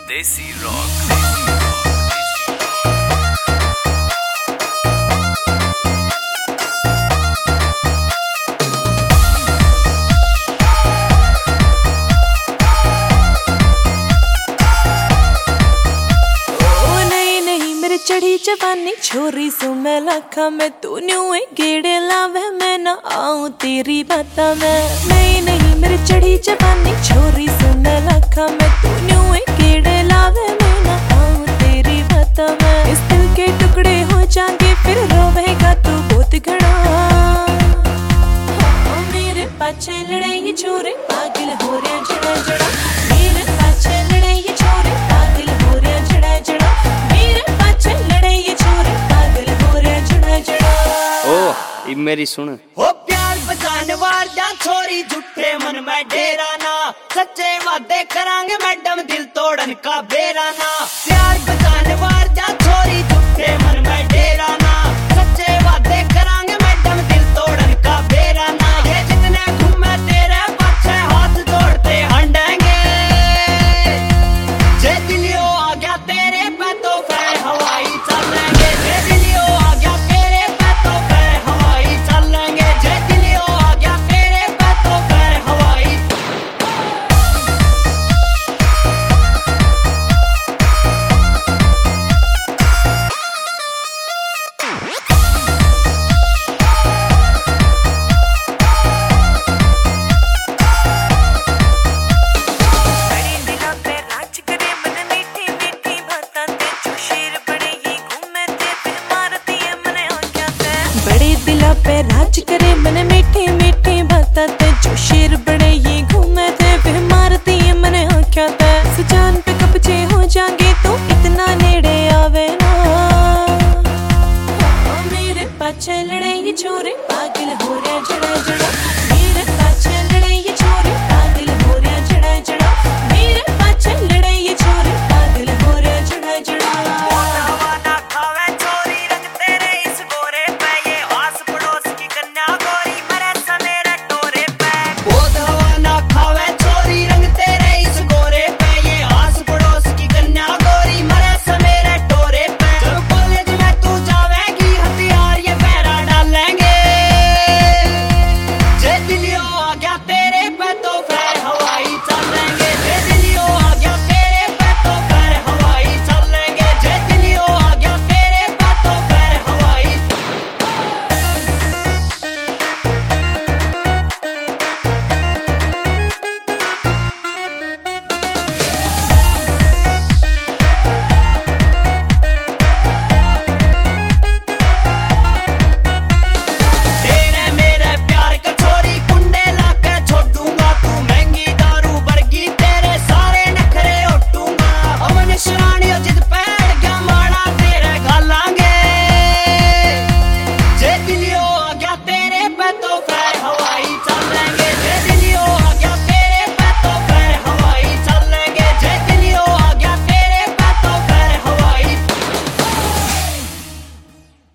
देसी रॉक। चढ़ी जवानी छोरी सू मैं लाखा में तू न्यू गेड़े लावे मैं ना आऊं तेरी बाता में। नहीं मेरे चढ़ी जवानी छोरी सू मैं लाखा में तू न्यू गेड़े लावे मैं ना आऊं तेरी बाता में। इस दिल के टुकड़े हो जाएंगे फिर रोवेगा तू बहुत घना। मेरे पाछे लड़े ये छोरे पागल हो रहे जड़ा जड़ा। मेरे पाछे लड़े ये छोरे पागल हो रहे जड़ा जड़ा। मेरे पाछे लड़े ये छोरे पागल हो रहे जड़ा जड़ा। ओ मेरी सुन हो प्यार बचाने वार जा छोरी झूठे मन में डेरा ना। सच्चे वादे करांगे मैडम दिल तोड़न का बेरा ना। प्यार बचाने वार जा छोरी झूठे मन में डेरा ना। सच्चे वादे करांगे